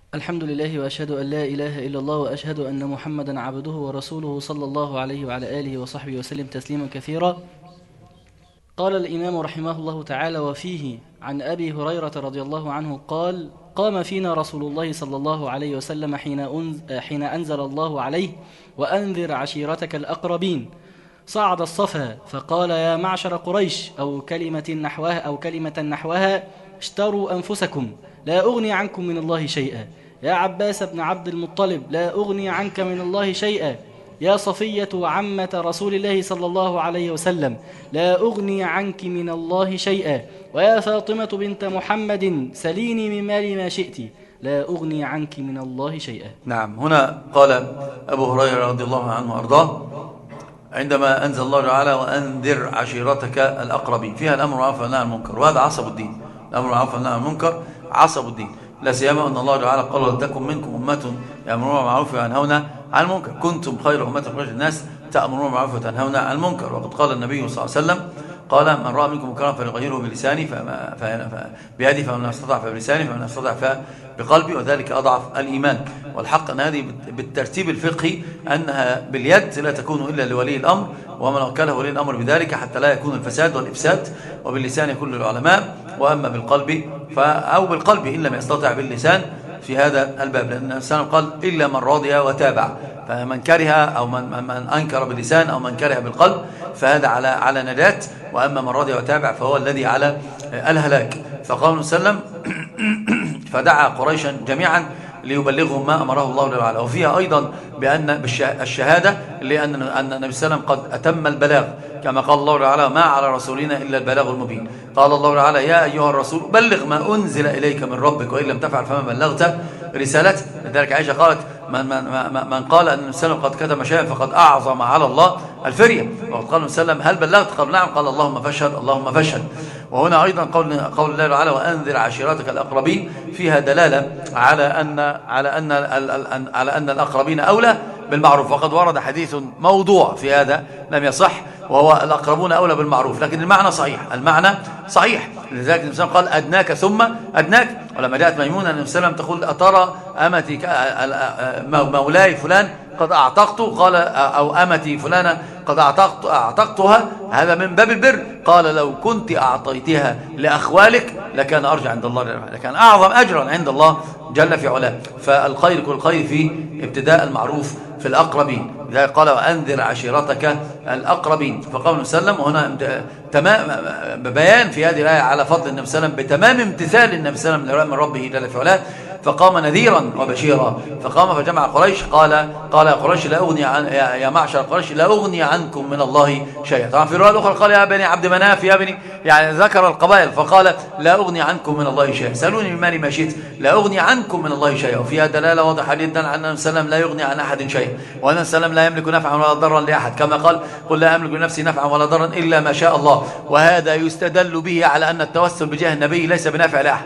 الحمد لله وأشهد أن لا إله إلا الله وأشهد أن محمدا عبده ورسوله صلى الله عليه وعلى آله وصحبه وسلم تسليما كثيرا. قال الإمام رحمه الله تعالى: وفيه عن أبي هريرة رضي الله عنه قال: قام فينا رسول الله صلى الله عليه وسلم حين أنزل الله عليه: وأنذر عشيرتك الأقربين. صعد الصفا فقال: يا معشر قريش، أو كلمة نحوها: اشتروا أنفسكم لا أغني عنكم من الله شيئا. يا عباس بن عبد المطلب، لا أغني عنك من الله شيئا. يا صفية عمة رسول الله صلى الله عليه وسلم، لا أغني عنك من الله شيئا. ويا فاطمة بنت محمد، سليني من مالي ما شئت، لا أغني عنك من الله شيئا. نعم، هنا قال أبو هريرة رضي الله عنه وأرضاه عندما أنزل الله تعالى: وأنذر عشيرتك الأقربين، فيها الأمر بالمعروف والنهي عن المنكر، وهذا عصب الدين. الأمر بالمعروف والنهي عن المنكر عصب الدين، لا سيما أن الله تعالى قال: ولتكن منكم أمة يأمرون بالمعروف وينهون عن المنكر، كنتم خير أمة أخرجت للناس تأمرون بالمعروف وتنهون عن المنكر. وقد قال النبي صلى الله عليه وسلم: قال: من رأى منكم منكرا فليغيره بلسانه بيده، فمن استطاع فبلسانه، فمن استطاع فبقلبه، وذلك أضعف الإيمان. والحق أن هذه بالترتيب الفقهي أنها باليد لا تكون إلا لولي الأمر، ومن وكله ولي الأمر بذلك حتى لا يكون الفساد والإفساد. وباللسان كل العلماء، وأما بالقلب أو بالقلب إن لم يستطع باللسان في هذا الباب، لأن الإنسان قال: إلا من رضي وتابع. فمن كره أو من أنكر باللسان أو من كره بالقلب فهذا على نجاة، وأما من رضي وتابع فهو الذي على الهلاك. فقال صلى الله عليه وسلم: فدعا قريشا جميعا ليبلغهم ما أمره الله تعالى. وفيها أيضا بأن الشهادة لأن النبي صلى الله عليه وسلم قد أتم البلاغ، كما قال الله تعالى: ما على رسولنا إلا البلاغ المبين. قال الله تعالى: يا أيها الرسول بلغ ما أنزل إليك من ربك وإن لم تفعل فما بلغت رسالته. لذلك عائشة قالت: من قال أن النبي صلى الله عليه وسلم قد كتم شيئا فقد أعظم على الله الفرية. وقد قال النبي صلى الله عليه وسلم: هل بلغت؟ قال: نعم. قال: اللهم فاشهد، اللهم فاشهد. وهنا أيضا قول الله تعالى: وأنذر عشيرتك الأقربين، فيها دلالة على أن الأقربين أولى بالمعروف. وقد ورد حديث موضوع في هذا لم يصح، وهو الأقربون أولى بالمعروف، لكن المعنى صحيح، المعنى صحيح. لذلك النبي صلى الله عليه وسلم قال: أدناك ثم أدناك. ولما جاءت ميمونة النبي صلى الله عليه وسلم تقول: أترى أمتي مولاي فلان قد أعتقته؟ قال: أو أمتي فلانة قد أعتقتها. هذا من باب البر. قال: لو كنت أعطيتها لأخوالك لكان أرجع عند الله، لكان أعظم أجرا عند الله جل في علاه. فالخير كل خير في ابتداء المعروف في الأقربين. لذلك قال: وأنذر عشيرتك الأقربين. فقال النبي صلى الله عليه وسلم، وهنا تمام بيان في هذه الآية على فضل النبي صلى الله عليه وسلم بتمام امتثال النبي صلى الله عليه وسلم من ربه جل في علاه. فقام نذيرا وبشيرا، فقام فجمع قريش قال: يا قريش لا أغني يا معشر قريش لا أغني عنكم من الله شيئا. طبعا في الرواية الأخرى قال: يا بني عبد مناف، يا بني، يعني ذكر القبائل، فقال: لا أغني عنكم من الله شيئا، سألوني من مالي ما شئت، لا أغني عنكم من الله شيئا. وفيها دلالة واضحة جدا عن النبي صلى الله عليه وسلم لا يغني عن أحد شيئا، وأن النبي صلى الله عليه وسلم لا يملك نفعا ولا ضرا لأحد، كما قال: قل لا أملك لنفسي نفعا ولا ضرا إلا ما شاء الله. وهذا يستدل به على أن التوسل بجاه النبي ليس بنافع لأحد.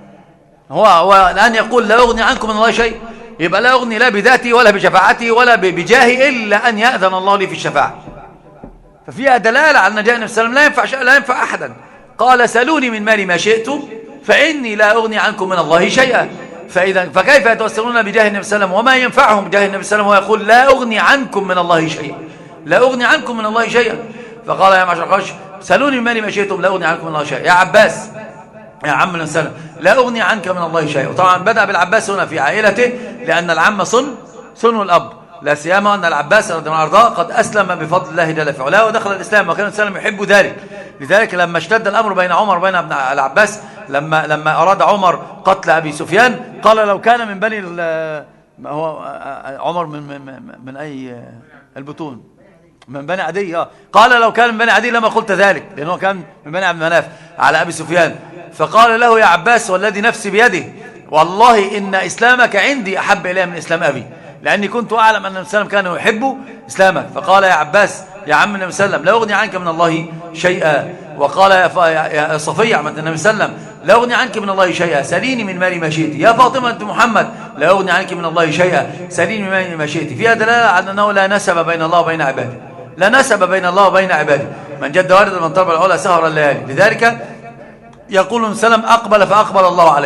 هو الآن يقول: لا أغني عنكم من الله شيء، يبقى لا أغني لا بذاتي ولا بشفاعتي ولا بجاهي إلا أن يأذن الله لي في الشفاعة. ففيها دلالة على أن جاء النبي صلى الله عليه وسلم لا ينفع أحدا. قال: سألوني من مالي ما شئت فإني لا أغني عنكم من الله شيئا. فكيف يتوسلون بجاه النبي صلى الله عليه وسلم وما ينفعهم جاه النبي صلى الله عليه وسلم ويقول: لا أغني عنكم من الله شيئا، لا أغني عنكم من الله شيئا. فقال: يا معشر قريش سألوني من مالي ما شئتم لا أغني عنكم من الله شيئا. يا عباس، يا عم النبي صلى الله عليه وسلم، لا أغني عنك من الله شيئا. وطبعا بدأ بالعباس هنا في عائلته، لأن العم صن الأب، لا سيما أن العباس رضي الله عنه قد أسلم بفضل الله جل في علاه ودخل الإسلام، وكان النبي يحب ذلك. لذلك لما اشتد الأمر بين عمر وبين ابن العباس، لما أراد عمر قتل أبي سفيان، قال: لو كان من بني هو عمر من أي البطون؟ من بني عدي. قال: لو كان من بني عدي لما قلت ذلك، لأنه كان من بني عبد مناف على أبي سفيان. فقال له: يا عباس والذي نفسي بيده، والله إن إسلامك عندي أحب إلي من إسلام أبي، لأني كنت أعلم أن النبي صلى الله عليه وسلم كان يحب إسلامك. فقال: يا عباس، يا عم النبي صلى الله عليه وسلم، لا أغني عنك من الله شيئا. وقال: يا صفية عمة النبي صلى الله عليه وسلم، لا أغني عنك من الله شيئا، سليني من مالي ما شئت. يا فاطمة بنت محمد، لا أغني عنك من الله شيئا، سليني من مالي ما شئت. فيها دلالة على أنه لا نسب بين الله وبين عباده، لا نسب بين الله وبين عباده. من جد وارد من طلب العلا سهر الليالي. لذلك يقول النبي صلى الله عليه وسلم: أقبل فأقبل الله عليه،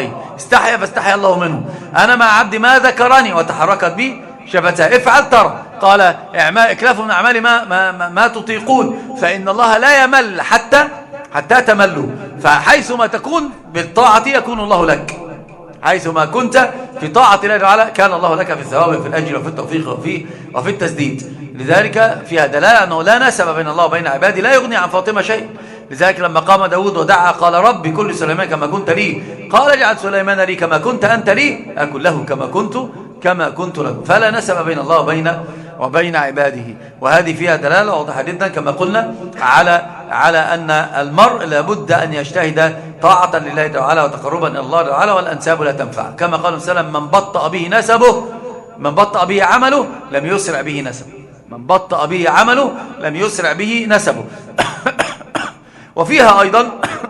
استحيا فاستحيا الله منه. أنا مع عبدي ما ذكرني وتحركت بي شفتاه، افعل ترى. قال اكلفوا من أعمال ما تطيقون، فإن الله لا يمل حتى تملوا. فحيثما تكون بالطاعة يكون الله لك، حيثما كنت في طاعة الله تعالى كان الله لك في الثواب وفي الأجر وفي التوفيق وفي التسديد. لذلك فيها دلالة أنه لا نسب بين الله وبين عباده، لا يغني عن فاطمة شيء. لذلك لما قام داود ودعا قال ربي كل سليمان كما كنت لي، قال اجعل سليمان لي كما كنت أنت لي، أكن له كما كنت له. فلا نسب بين الله وبين عباده. وهذه فيها دلالة واضحة جدا كما قلنا على أن المرء لابد أن يجتهد طاعة لله تعالى وتقربا إلى الله تعالى، والأنساب لا تنفع. كما قال وسلم من بطأ به نسبه، من بطأ به عمله لم يسرع به نسبه، من بطأ به عمله لم يسرع به نسبه. وفيها أيضا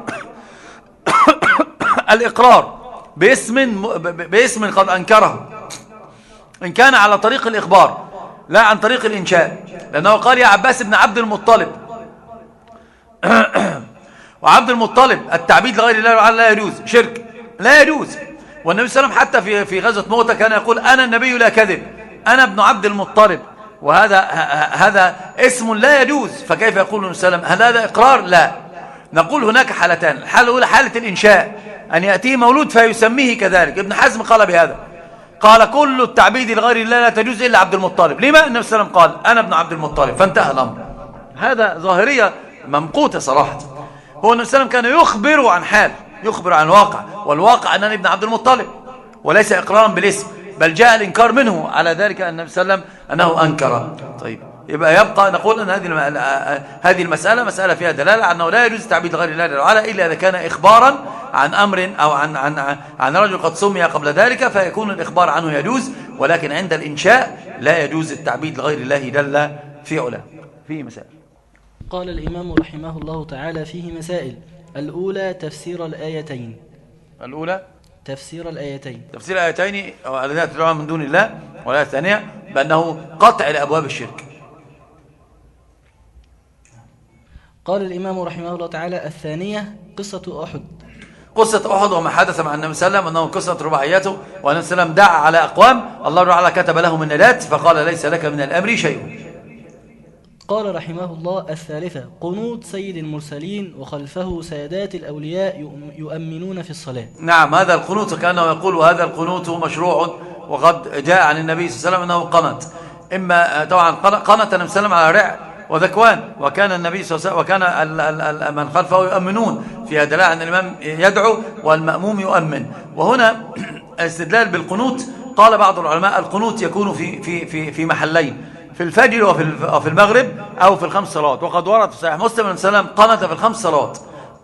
الإقرار باسم قد أنكره، إن كان على طريق الإخبار لا عن طريق الإنشاء، لأنه قال يا عباس بن عبد المطلب وعبد المطلب التعبيد لغير الله لا يجوز، شرك لا يجوز. والنبي صلى الله عليه وسلم حتى في غزوة مؤتة كان يقول أنا النبي لا كذب، أنا ابن عبد المطلب، وهذا اسم لا يجوز. فكيف يقول النبي صلى الله عليه وسلم هل هذا إقرار؟ لا. نقول هناك حالتان، الحالة الأولى حالة الإنشاء، أن يأتيه مولود فيسميه كذلك. ابن حزم قال بهذا، قال كل التعبيد لغير الله لا تجوز إلا عبد المطلب. لما؟ النبي صلى الله عليه وسلم قال أنا ابن عبد المطلب، فانتهى الأمر. هذا ظاهرية ممقوتة صراحة. هو النبي صلى الله عليه وسلم كان يخبر عن حال، يخبر عن واقع، والواقع أنني ابن عبد المطلب، وليس إقرارا بالاسم، بل جاء الإنكار منه على ذلك أن النبي صلى الله عليه وسلم أنه أنكر. طيب يبقى نقول أن هذه المسألة مسألة فيها دلالة أنه لا يجوز تعبيد غير الله تعالى إلا إذا كان إخبارا عن أمر أو عن رجل قد سمي قبل ذلك، فيكون الإخبار عنه يجوز. ولكن عند الإنشاء لا يجوز التعبيد لغير الله جل في علاه. فيه مسائل. قال الإمام رحمه الله تعالى فيه مسائل. الأولى تفسير الآيتين. الأولى تفسير الآيتين الذين تدعون من دون الله. والآية الثانية بأنه قطع لأبواب الشرك. قال الإمام رحمه الله تعالى الثانية قصة أحد. قصة أحد وما حدث مع النبي صلى الله عليه وسلم أنه قصة رباعيته، والنبي صلى الله عليه وسلم دعا على أقوام الله تعالى كتب لهم النجاة، فقال ليس لك من الأمر شيء. قال رحمه الله الثالثة قنوت سيد المرسلين وخلفه سادات الأولياء يؤمنون في الصلاة. نعم، هذا القنوت كأنه يقول وهذا القنوت مشروع، وقد جاء عن النبي صلى الله عليه وسلم أنه قنت. إما طبعا قنت النبي صلى الله عليه وسلم على رع وذكوان، وكان النبي صلى الله عليه وسلم وكان من خلفه يؤمنون، فيها دلالة أن الإمام يدعو والمأموم يؤمن. وهنا الاستدلال بالقنوت، قال بعض العلماء القنوت يكون في محلين، في الفجر وفي المغرب أو في الخمس صلوات. وقد ورد في صحيح مسلم أن سلم قنت في الخمس صلوات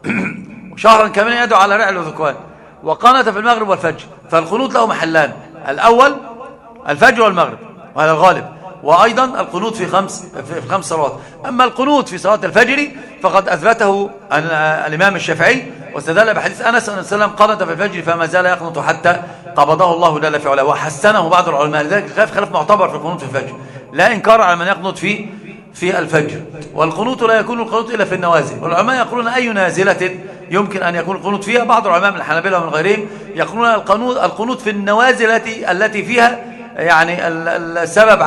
شهرا كاملا يدعو على رعل وذكوان، وقنت في المغرب والفجر. فالقنوت له محلان، الأول الفجر والمغرب وهذا الغالب، وأيضا القنوت في خمس صلوات. أما القنوت في صلاة الفجر فقد أثبته الإمام الشافعي واستدل بحديث أنس أن السلام قنت في الفجر فما زال يقنط حتى قبضه الله جل في علاه، وحسنه بعض العلماء. لذلك خلاف معتبر في القنوت في الفجر، لا إنكار على من يقنط في الفجر. والقنوت لا يكون القنوت إلا في النوازل، والعلماء يقولون أي نازلة يمكن أن يكون القنوت فيها. بعض العلماء من الحنابلة ومن غيرهم يقولون القنوت في النوازل التي فيها يعني السبب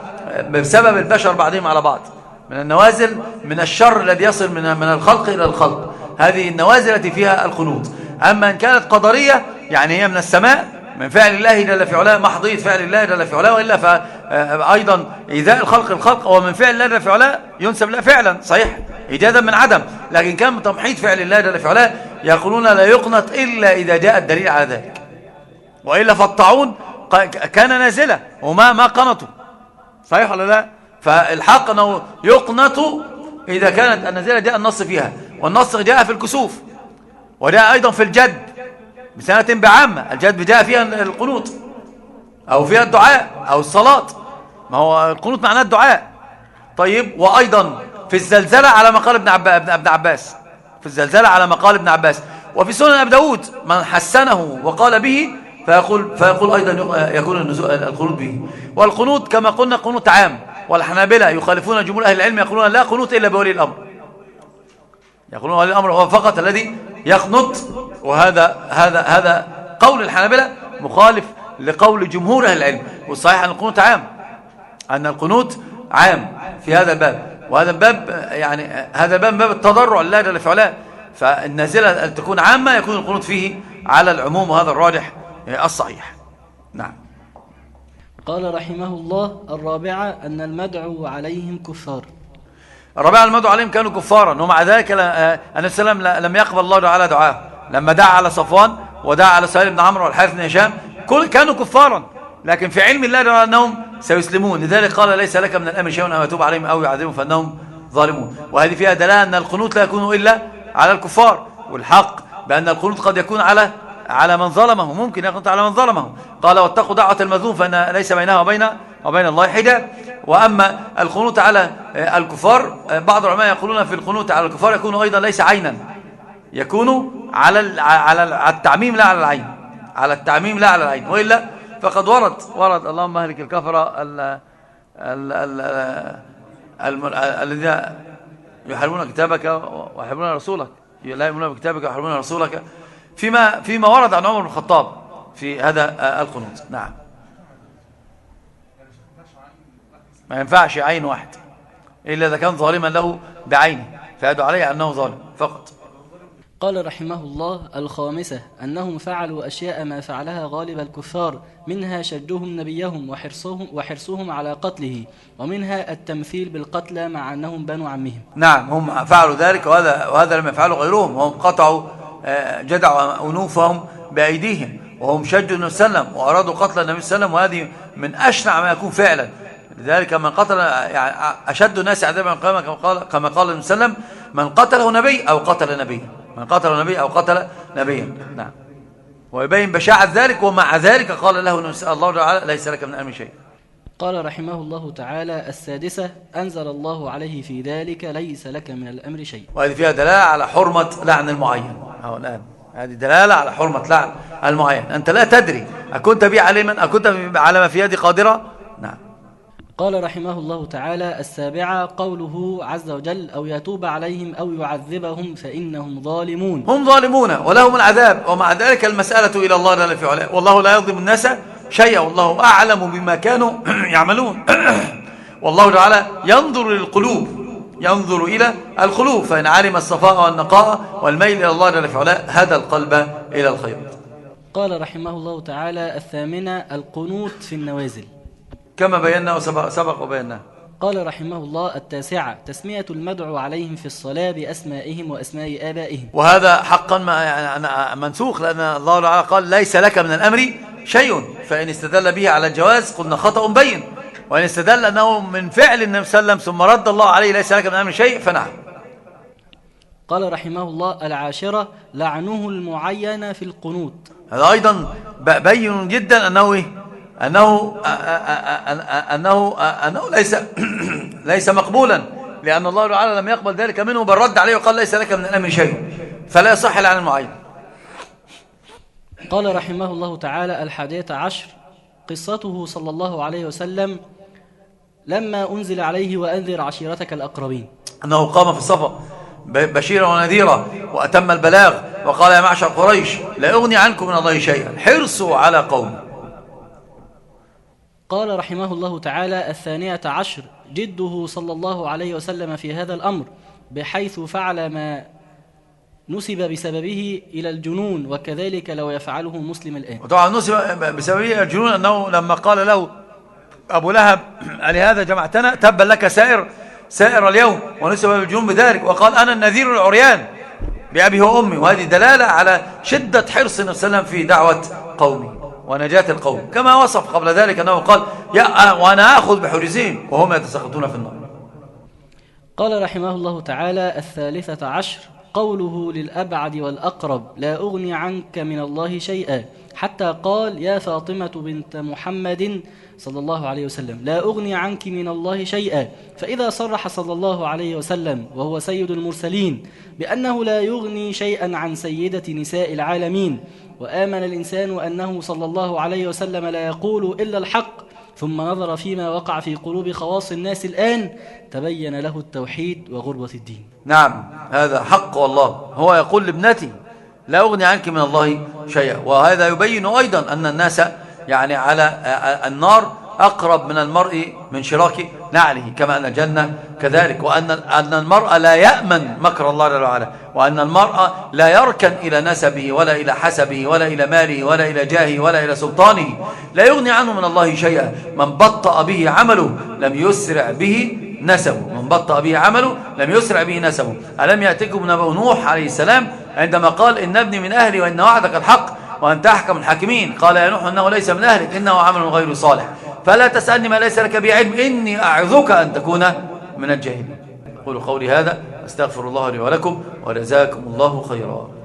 بسبب البشر بعضهم على بعض، من النوازل من الشر الذي يصل من الخلق إلى الخلق، هذه النوازل التي فيها القنوت. أما إن كانت قدرية يعني هي من السماء من فعل الله جل في علاه، محضية فعل الله جل في علاه، وإلا فأيضا إيذاء الخلق هو من فعل الله جل في علاه ينسب له فعلا صحيح إيجادا من عدم، لكن كان من تمحيط فعل الله جل في علاه يقولون لا يقنط إلا إذا جاء الدليل على ذلك، وإلا فالطاعون كان نازلة وما قنطوا، صحيح ولا لا؟ فالحق أنه يقنط إذا كانت النازلة جاء النص فيها، والنص جاء في الكسوف، وجاء أيضا في الجد بسنة بعامة، الجد جاء فيها القنوط أو فيها الدعاء أو الصلاة، ما هو القنوط معناه الدعاء. طيب، وأيضا في الزلزلة على ما قال ابن عباس، في الزلزلة على ما قال ابن عباس. وفي سنن أبي داود من حسنه وقال به فيقول أيضا يكون القنوط به. والقنوط كما قلنا قنوط عام، والحنابلة يخالفون جمهور أهل العلم يقولون لا قنوط إلا بولي الأمر، يقولون ولي الأمر هو فقط الذي يقنط، وهذا قول الحنابلة مخالف لقول جمهور أهل العلم، والصحيح أن القنوت عام، أن القنوت عام في هذا الباب. وهذا الباب يعني هذا باب التضرع لله جل في علاه، فالنازلة أن تكون عامة يكون القنوت فيه على العموم، وهذا الراجح الصحيح. نعم. قال رحمه الله: الرابعة أن المدعو عليهم كفار. الرابعة المدعو عليهم كانوا كفارا، ومع ذلك النبي صلى الله عليه وسلم لم يقبل الله تعالى دعاءه لما دعا على صفوان ودعا على سهيل بن عمرو والحارث بن هشام، كانوا كفارا، لكن في علم الله تعالى أنهم سيسلمون. لذلك قال: ليس لك من الأمر شيء أو يتوب عليهم أو يعذبهم فإنهم ظالمون. وهذه فيها دلالة أن القنوت لا يكون إلا على الكفار، والحق بأن القنوت قد يكون على من ظلمه، ممكن يقنط على من ظلمه. قال: واتقوا دعوة المظلوم فإن ليس بينها وبين الله حجاب. وأما القنوت على الكفار، بعض العلماء يقولون في القنوت على الكفار يكون أيضا ليس عينا، يكون على التعميم لا على العين، على التعميم لا على العين. وإلا فقد ورد اللهم اهلك الكفرة الذين يحاربون كتابك ويحاربون رسولك، لا يؤمنون بكتابك ويحاربون رسولك، فيما ورد عن عمر بن الخطاب في هذا القنوت. نعم. ما ينفعش عين واحد إلا إذا كان ظالما له بعينه فيدعو عليه أنه ظالم فقط. قال رحمه الله: الخامسة أنهم فعلوا أشياء ما فعلها غالب الكفار، منها شجهم نبيهم وحرصهم على قتله، ومنها التمثيل بالقتلى مع أنهم بنو عمهم. نعم، هم فعلوا ذلك، وهذا لم يفعله غيرهم، وهم قطعوا جدعوا أنوفهم بأيديهم، وهم شجوا النبي صلى الله عليه وسلم وأرادوا قتل النبي صلى الله عليه وسلم، وهذه من أشنع ما يكون فعلا. لذلك من قتل يعني أشد الناس عذابا كما قال النبي صلى الله عليه وسلم: من قتله نبي أو قتل نبيا، من قتل نبي أو قتل نبيا. نعم. ويبين بشاعة ذلك، ومع ذلك قال له الله تعالى: ليس لك من الأمر شيء. قال رحمه الله تعالى: السادسة أنزل الله عليه في ذلك: ليس لك من الأمر شيء. وهذه فيها دلالة على حرمة لعن المعين. الآن هذه دلالة على حرمة لعن المعين، أنت لا تدري أكنت بي عليما، أكنت على ما في يدي قادرة. نعم. قال رحمه الله تعالى: السابعة قوله عز وجل: أو يتوب عليهم أو يعذبهم فإنهم ظالمون. هم ظالمون ولهم العذاب، ومع ذلك المسألة إلى الله جل في علاه، والله لا يظلم الناس شيئا، والله أعلم بما كانوا يعملون. والله تعالى ينظر للقلوب، ينظر إلى القلوب، فإن علم الصفاء والنقاء والميل إلى الله جل في علاه هدى القلب إلى الخير. قال رحمه الله تعالى: الثامنة القنوت في النوازل، كما بينا وسبق وبينا. قال رحمه الله: التاسعة تسمية المدعو عليهم في الصلاة بأسمائهم وأسماء آبائهم، وهذا حقا يعني منسوخ، لأن الله تعالى قال: ليس لك من الأمر شيء، فإن استدل به على الجواز قلنا خطأ بين، وإن استدل أنه من فعل النبي صلى الله عليه وسلم ثم رد الله عليه: ليس لك من الأمر شيء، فنعم. قال رحمه الله: العاشرة لعنه المعين في القنوت، هذا أيضا بين جدا أنه ليس مقبولا، لأن الله تعالى لم يقبل ذلك منه، بل رد عليه وقال: ليس لك من الأمر شيء، فلا يصح لعن المعين. قال رحمه الله تعالى: 11 قصته صلى الله عليه وسلم لما أنزل عليه وأنذر عشيرتك الأقربين، أنه قام في الصفا بشيرا ونذيرا وأتم البلاغ، وقال: يا معشر قريش لا أغني عنكم من الله شيئا، حرصوا على قوم. قال رحمه الله تعالى: 12 جده صلى الله عليه وسلم في هذا الأمر، بحيث فعل ما نسب بسببه إلى الجنون، وكذلك لو يفعله مسلم الآن. وطبعا نسب بسببه إلى الجنون، أنه لما قال له أبو لهب: لهذا جمعتنا؟ تبا لك سائر اليوم، ونسب بالجنون بذلك، وقال: أنا النذير العريان بأبي وأمي. وهذه دلالة على شدة حرص النبي صلى الله عليه وسلم في دعوة قومه ونجاة القوم، كما وصف قبل ذلك أنه قال: وأنا أخذ بحرزين وهم يتساقطون في النار. قال رحمه الله تعالى: 13 قوله للأبعد والأقرب: لا أغني عنك من الله شيئا، حتى قال: يا فاطمة بنت محمد صلى الله عليه وسلم: لا أغني عنك من الله شيئا. فإذا صرح صلى الله عليه وسلم وهو سيد المرسلين بأنه لا يغني شيئا عن سيدة نساء العالمين، وآمن الإنسان أنه صلى الله عليه وسلم لا يقول إلا الحق، ثم نظر فيما وقع في قلوب خواص الناس الآن، تبين له التوحيد وغربة الدين. نعم، هذا حق والله. هو يقول لابنتي لا أغني عنك من الله شيئا. وهذا يبين أيضا أن الناس يعني على النار أقرب من المرء من شراك نعله، كما أن الجنة كذلك، وأن المرء لا يأمن مكر الله جل وعلا، وأن المرء لا يركن إلى نسبه ولا إلى حسبه ولا إلى ماله ولا إلى جاهه ولا إلى سلطانه، لا يغني عنه من الله شيئا. من بطأ به عمله لم يسرع به نسبه، من بطأ به عمله لم يسرع به نسبه. ألم يأتكم نبأ نوح عليه السلام عندما قال إن ابني من أهلي وإن وعدك الحق وأنت أحكم الحاكمين؟ قال يا نوح إنه ليس من أهلك إنه عمل غير صالح فلا تسألني ما ليس لك به علم إني أعظك أن تكون من الجاهلين. قولوا قولي هذا، أستغفر الله لي ولكم، وجزاكم الله خيرا.